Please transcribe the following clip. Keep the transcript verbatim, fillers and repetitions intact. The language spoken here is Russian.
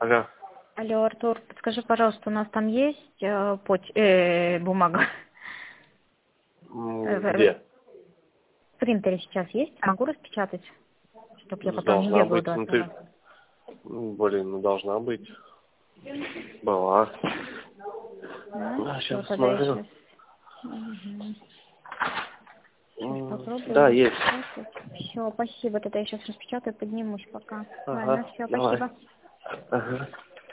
Алло. Алло, Артур, подскажи, пожалуйста, у нас там есть э, поч- э, бумага? М, Э, в- Где? в принтере сейчас есть? Могу распечатать? Чтобы я потом не Должна бегала быть. до Ну ты, этого. м, блин, ну должна быть. Была. Да? А, Все, сейчас тогда я посмотрю. сейчас... Сейчас М, Да, попробую есть. распечатать. Все, спасибо, тогда я сейчас распечатаю, поднимусь пока. Ладно, Ага, все, давай. спасибо. Ага.